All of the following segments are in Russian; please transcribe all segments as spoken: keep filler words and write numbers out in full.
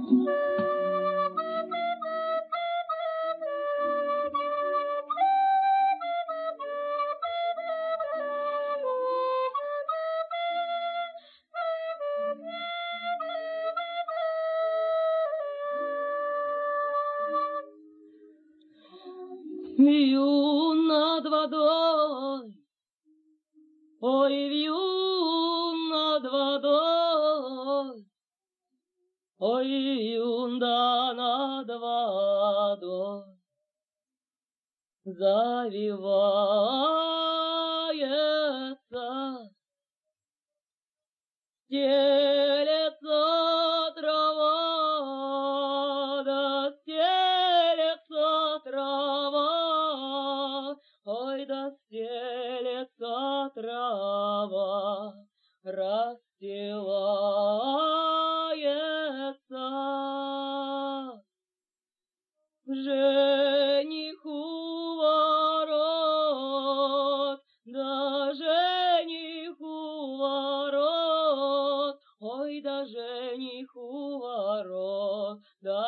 Вьюн над водой, ой, вьюн над водой, ой, вьюн да над водой, завивается, стелется трава, да стелется трава, ой, да стелется трава, расстилается. Жениху ворот, да жениху ворот, ой, да жениху ворот,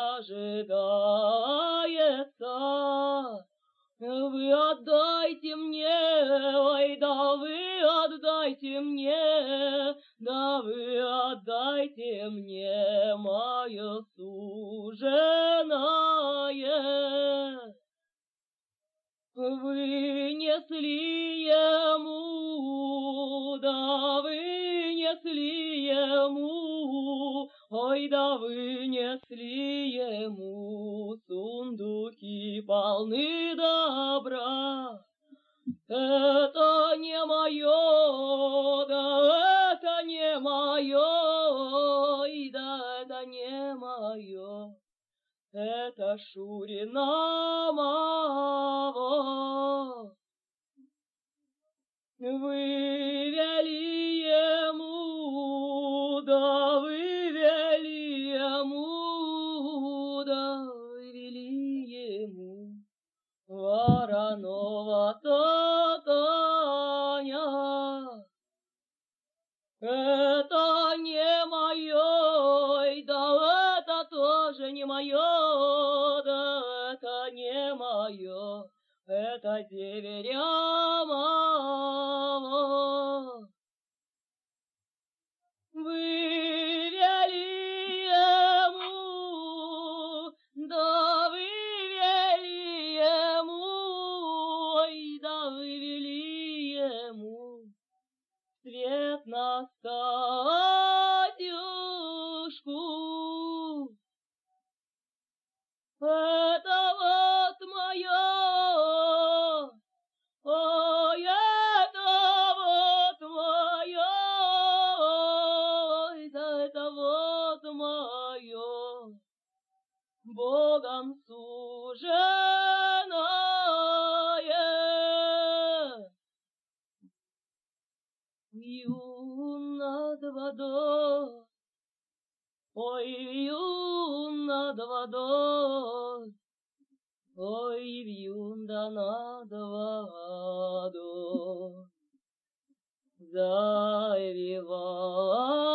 дожидается. Вы отдайте мне, ой, да вы отдайте мне, да вы отдайте мне мое суженое. Вы несли ему, да вы несли ему, ой, да вы несли ему сундуки полны добра. Это не мое, да это не мое, и да это не мое. Это Шурина маво. Вы вели ему, да вы вели ему, да вы вели ему вороного татаня. Это не мое, да это тоже не мое, да это не мое, это деверя маво. Вы вели ему, да вы вели ему, ой, да вы вели ему свет на статюшку. Это вот мое, ой, это вот мое, ой, да это вот мое, Богом суженое. Вьюн над водой, ой, вьюн над водой, ой, вьюн да над водой, завивается.